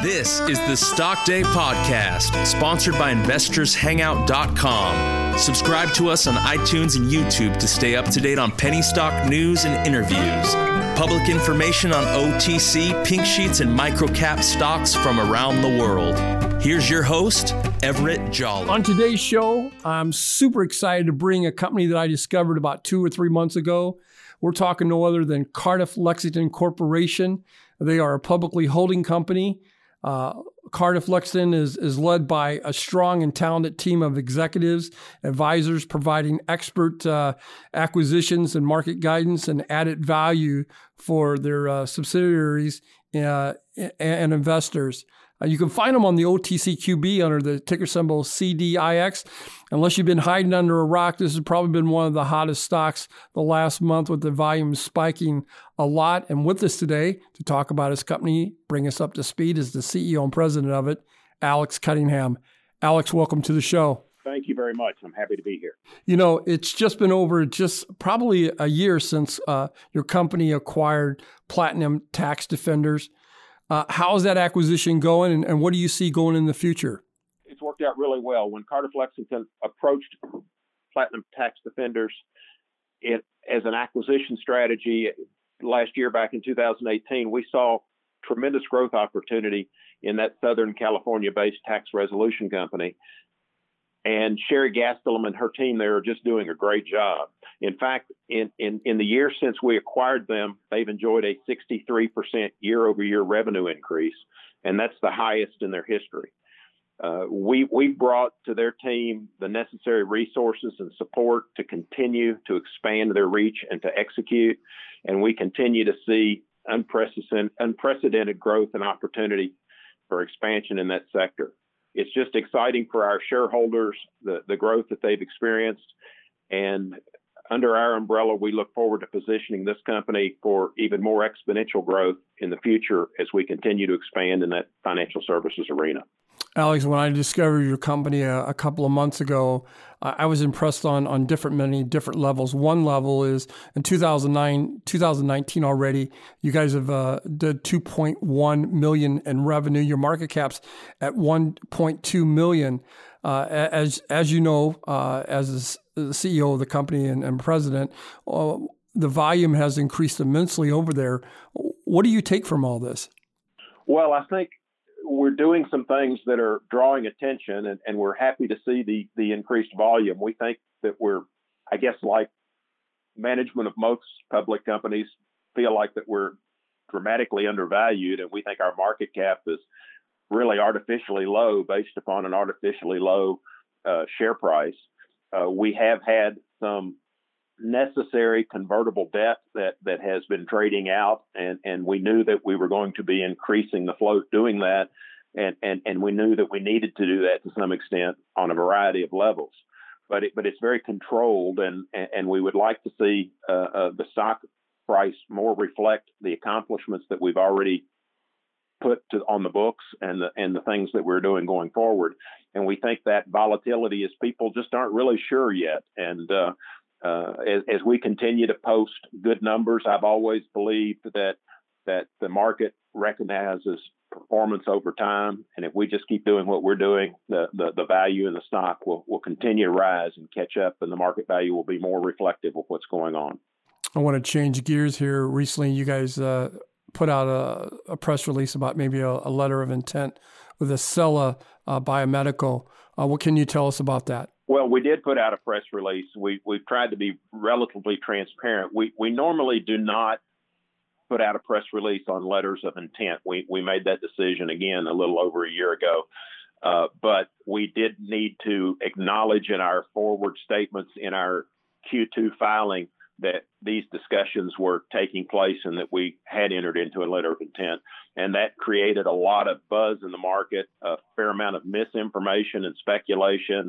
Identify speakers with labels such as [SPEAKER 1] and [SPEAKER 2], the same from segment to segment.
[SPEAKER 1] This is the Stock Day Podcast, sponsored by InvestorsHangout.com. Subscribe to us on iTunes and YouTube to stay up to date on penny stock news and interviews. Public information on OTC, pink sheets, and microcap stocks from around the world. Here's your host, Everett Jolly.
[SPEAKER 2] On today's show, I'm super excited to bring a company that I discovered about 2 or 3 months ago. We're talking no other than Cardiff Lexington Corporation. They are a publicly holding company. Cardiff Lexington is led by a strong and talented team of executives, advisors providing expert acquisitions and market guidance and added value for their subsidiaries and investors. You can find them on the OTCQB under the ticker symbol CDIX. Unless you've been hiding under a rock, this has probably been one of the hottest stocks the last month, with the volume spiking a lot. And with us today to talk about his company, bring us up to speed, is the CEO and president of it, Alex Cunningham. Alex, welcome to the show.
[SPEAKER 3] Thank you very much. I'm happy to be here.
[SPEAKER 2] You know, it's just been over probably a year since your company acquired Platinum Tax Defenders. How's that acquisition going, and what do you see going in the future?
[SPEAKER 3] It's worked out really well. When Cardiff Lexington approached Platinum Tax Defenders as an acquisition strategy last year, back in 2018, we saw tremendous growth opportunity in that Southern California-based tax resolution company. And Sherry Gastelum and her team there are just doing a great job. In fact, in the year since we acquired them, they've enjoyed a 63% year-over-year revenue increase, and that's the highest in their history. We brought to their team the necessary resources and support to continue to expand their reach and to execute, and we continue to see unprecedented growth and opportunity for expansion in that sector. It's just exciting for our shareholders, the growth that they've experienced. And under our umbrella, we look forward to positioning this company for even more exponential growth in the future as we continue to expand in that financial services arena.
[SPEAKER 2] Alex, when I discovered your company a couple of months ago, I was impressed on many different levels. One level is in 2019 already, you guys have did $2.1 million in revenue. Your market cap's at $1.2 million. As you know, as the CEO of the company and president, the volume has increased immensely over there. What do you take from all this?
[SPEAKER 3] Well, I think we're doing some things that are drawing attention, and we're happy to see the increased volume. We think that we're, I guess, like management of most public companies, feel like that we're dramatically undervalued, and we think our market cap is really artificially low based upon an artificially low share price. We have had some necessary convertible debt that has been trading out, and we knew that we were going to be increasing the float doing that, and we knew that we needed to do that to some extent on a variety of levels. But it's very controlled, and we would like to see the stock price more reflect the accomplishments that we've already put on the books and the things that we're doing going forward. And we think that volatility is people just aren't really sure yet. And as we continue to post good numbers, I've always believed that the market recognizes performance over time, and if we just keep doing what we're doing, the value in the stock will continue to rise and catch up, and the market value will be more reflective of what's going on.
[SPEAKER 2] I want to change gears here. Recently, you guys put out a press release about maybe a letter of intent with Acela Biomedical. What can you tell us about that?
[SPEAKER 3] Well, we did put out a press release. We've tried to be relatively transparent. We normally do not put out a press release on letters of intent. We made that decision, again, a little over a year ago. But we did need to acknowledge in our forward statements in our Q2 filing that these discussions were taking place and that we had entered into a letter of intent. And that created a lot of buzz in the market, a fair amount of misinformation and speculation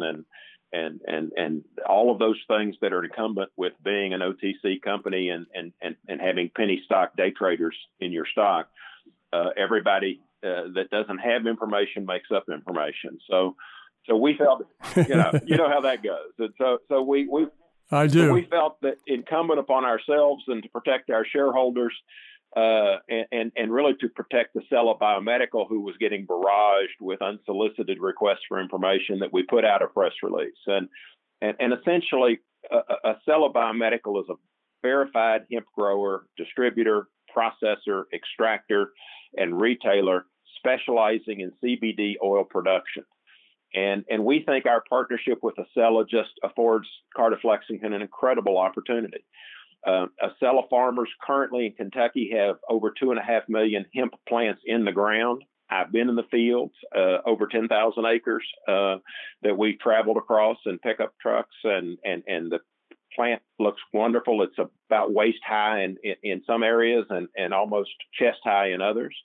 [SPEAKER 3] and all of those things that are incumbent with being an OTC company and having penny stock day traders in your stock. Everybody that doesn't have information makes up information. So we felt, you know how that goes. And so we
[SPEAKER 2] I do.
[SPEAKER 3] So we felt that incumbent upon ourselves and to protect our shareholders, and really to protect Acela Biomedical, who was getting barraged with unsolicited requests for information, that we put out a press release. And essentially, Acela Biomedical is a verified hemp grower, distributor, processor, extractor, and retailer specializing in CBD oil production. And we think our partnership with Acela just affords Cardiff Lexington an incredible opportunity. Acela farmers currently in Kentucky have over 2.5 million hemp plants in the ground. I've been in the fields, over 10,000 acres that we traveled across in pickup trucks, and the plant looks wonderful. It's about waist high in some areas and almost chest high in others.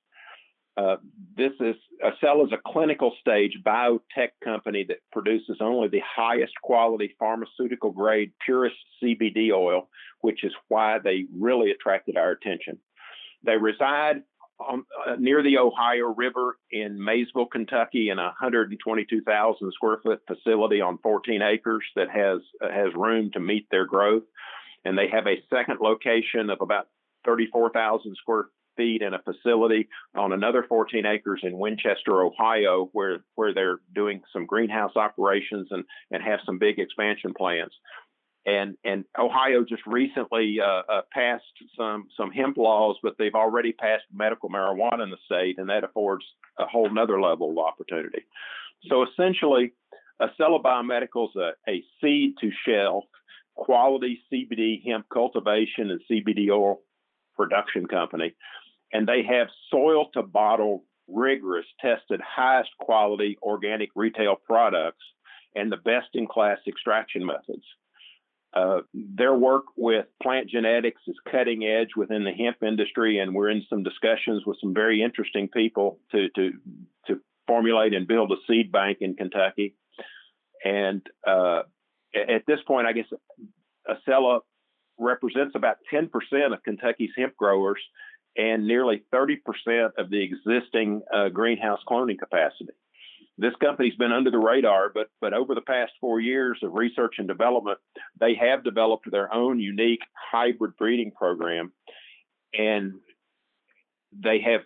[SPEAKER 3] Acela is a clinical stage biotech company that produces only the highest quality pharmaceutical grade purest CBD oil, which is why they really attracted our attention. They reside near the Ohio River in Maysville, Kentucky, in a 122,000 square foot facility on 14 acres that has room to meet their growth. And they have a second location of about 34,000 square feet in a facility on another 14 acres in Winchester, Ohio, where they're doing some greenhouse operations and have some big expansion plans. And Ohio just recently passed some hemp laws, but they've already passed medical marijuana in the state, and that affords a whole nother level of opportunity. So essentially, Acela Biomedical is a seed to shelf quality CBD hemp cultivation and CBD oil production company. And they have soil to bottle, rigorous, tested, highest quality organic retail products and the best in class extraction methods. Their work with plant genetics is cutting edge within the hemp industry, and we're in some discussions with some very interesting people to formulate and build a seed bank in Kentucky. And at this point, I guess Acela represents about 10% of Kentucky's hemp growers and nearly 30% of the existing greenhouse cloning capacity. This company's been under the radar, but over the past 4 years of research and development, they have developed their own unique hybrid breeding program, and they have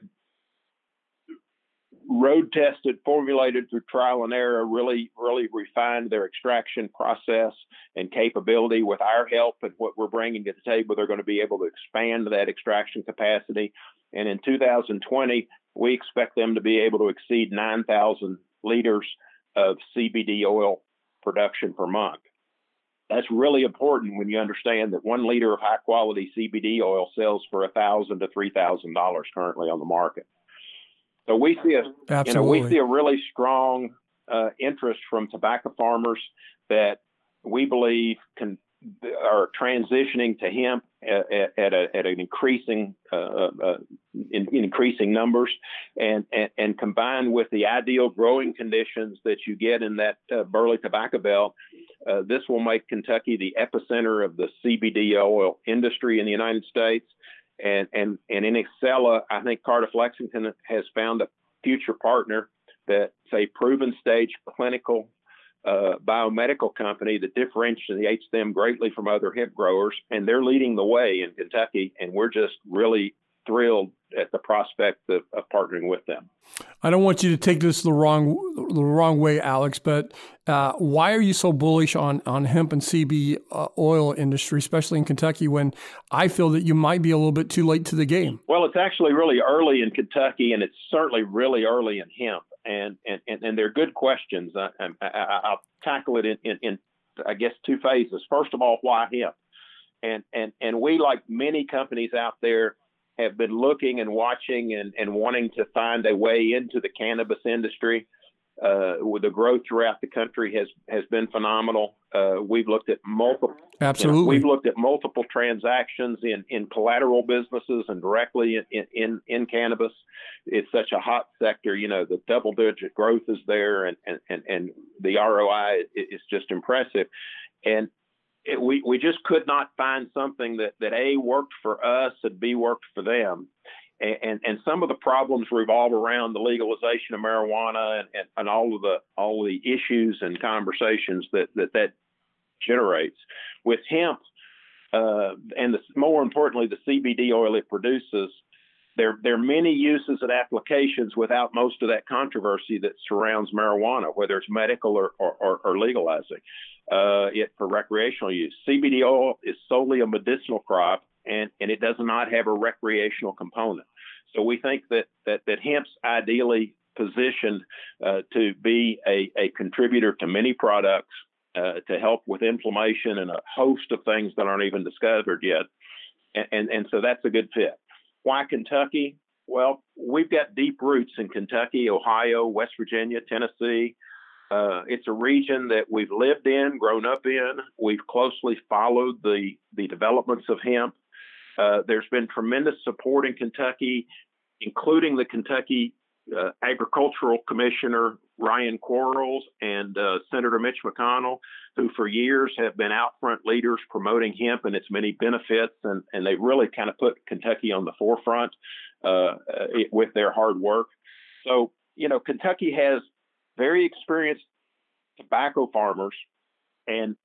[SPEAKER 3] road tested, formulated through trial and error, really refined their extraction process and capability. With our help and what we're bringing to the table, they're going to be able to expand that extraction capacity. And in 2020, we expect them to be able to exceed 9,000 liters of CBD oil production per month. That's really important when you understand that 1 liter of high quality CBD oil sells for $1,000 to $3,000 currently on the market. So we see a really strong interest from tobacco farmers that we believe are transitioning to hemp at an increasing in increasing numbers, and combined with the ideal growing conditions that you get in that burley tobacco belt, this will make Kentucky the epicenter of the CBD oil industry in the United States. And in Acela, I think Cardiff Lexington has found a future partner that's a proven stage clinical biomedical company that differentiates them greatly from other hemp growers, and they're leading the way in Kentucky, and we're just really thrilled at the prospect of partnering with them.
[SPEAKER 2] I don't want you to take this the wrong way, Alex, but why are you so bullish on hemp and CBD oil industry, especially in Kentucky, when I feel that you might be a little bit too late to the game?
[SPEAKER 3] Well, it's actually really early in Kentucky, and it's certainly really early in hemp. And they're good questions. I'll tackle it in I guess 2 phases. First of all, why hemp? And we, like many companies out there, have been looking and watching and wanting to find a way into the cannabis industry. With the growth throughout the country has been phenomenal. We've looked at multiple.
[SPEAKER 2] Absolutely.
[SPEAKER 3] We've looked at multiple transactions in collateral businesses and directly in cannabis. It's such a hot sector. The double-digit growth is there, and the ROI is just impressive. And we just could not find something that A, worked for us and B, worked for them. And some of the problems revolve around the legalization of marijuana and all the issues and conversations that generates. With hemp, and more importantly, the CBD oil it produces, there are many uses and applications without most of that controversy that surrounds marijuana, whether it's medical or legalizing it for recreational use. CBD oil is solely a medicinal crop, and it does not have a recreational component. So we think that hemp's ideally positioned to be a contributor to many products to help with inflammation and a host of things that aren't even discovered yet. And so that's a good fit. Why Kentucky? Well, we've got deep roots in Kentucky, Ohio, West Virginia, Tennessee. It's a region that we've lived in, grown up in. We've closely followed the developments of hemp. There's been tremendous support in Kentucky, including the Kentucky Agricultural Commissioner Ryan Quarles and Senator Mitch McConnell, who for years have been out front leaders promoting hemp and its many benefits, and they really kind of put Kentucky on the forefront with their hard work. So, Kentucky has very experienced tobacco farmers, and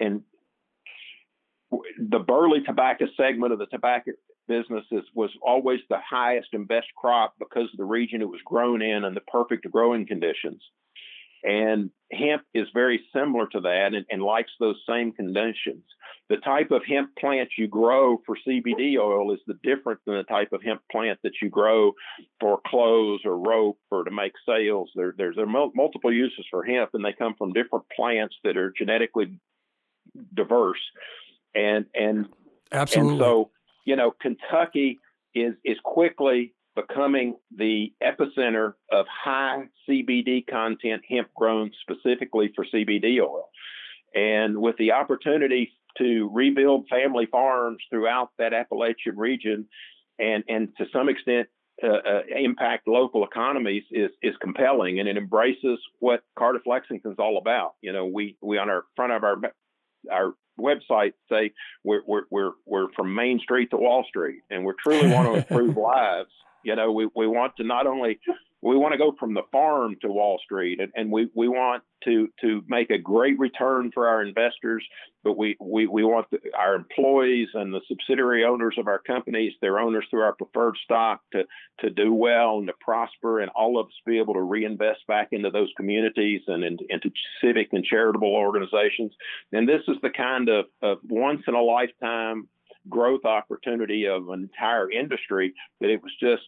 [SPEAKER 3] the burley tobacco segment of the tobacco business was always the highest and best crop because of the region it was grown in and the perfect growing conditions. And hemp is very similar to that and likes those same conditions. The type of hemp plant you grow for CBD oil is different than the type of hemp plant that you grow for clothes or rope or to make sails. There's multiple uses for hemp, and they come from different plants that are genetically diverse. And
[SPEAKER 2] absolutely.
[SPEAKER 3] And so, Kentucky is quickly becoming the epicenter of high CBD content hemp grown specifically for CBD oil. And with the opportunity to rebuild family farms throughout that Appalachian region and to some extent impact local economies is compelling, and it embraces what Cardiff Lexington's all about. We on our front of our website say we're from Main Street to Wall Street, and we truly want to improve lives. We want to not only we want to go from the farm to Wall Street, and we want to make a great return for our investors, but we want our employees and the subsidiary owners of our companies, their owners through our preferred stock, to do well and to prosper, and all of us be able to reinvest back into those communities and into civic and charitable organizations. And this is the kind of once in a lifetime growth opportunity of an entire industry that it was just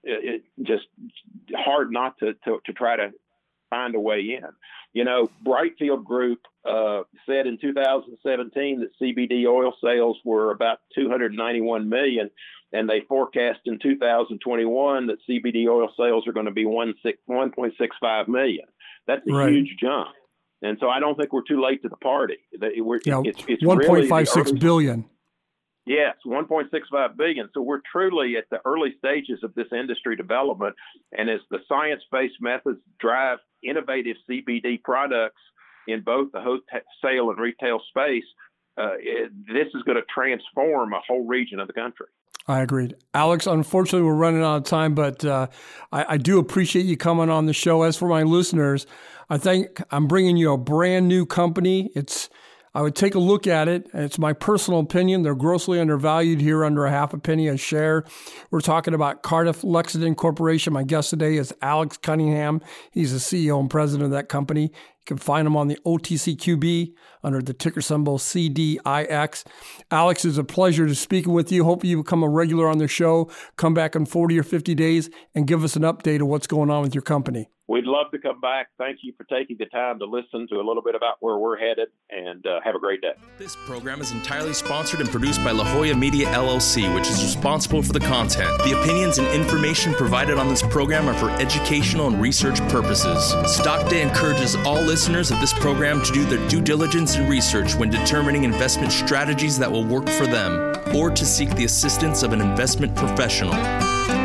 [SPEAKER 3] hard not to try to find a way in. Brightfield Group said in 2017 that CBD oil sales were about 291 million, and they forecast in 2021 that CBD oil sales are going to be 1.65 million. That's a huge jump. And so I don't think we're too late to the party. It's
[SPEAKER 2] 1.56 really billion.
[SPEAKER 3] Yes, 1.65 billion. So we're truly at the early stages of this industry development. And as the science-based methods drive innovative CBD products in both the wholesale and retail space, this is going to transform a whole region of the country.
[SPEAKER 2] I agreed. Alex, unfortunately, we're running out of time, but I do appreciate you coming on the show. As for my listeners, I think I'm bringing you a brand new company. I would take a look at it. It's my personal opinion. They're grossly undervalued here, under a half a penny a share. We're talking about Cardiff Lexington Corporation. My guest today is Alex Cunningham. He's the CEO and president of that company. You can find him on the OTCQB under the ticker symbol CDIX. Alex, it's a pleasure to speak with you. Hope you become a regular on the show. Come back in 40 or 50 days and give us an update of what's going on with your company.
[SPEAKER 3] We'd love to come back. Thank you for taking the time to listen to a little bit about where we're headed, and have a great day.
[SPEAKER 1] This program is entirely sponsored and produced by La Jolla Media, LLC, which is responsible for the content. The opinions and information provided on this program are for educational and research purposes. Stock Day encourages all listeners of this program to do their due diligence and research when determining investment strategies that will work for them, or to seek the assistance of an investment professional.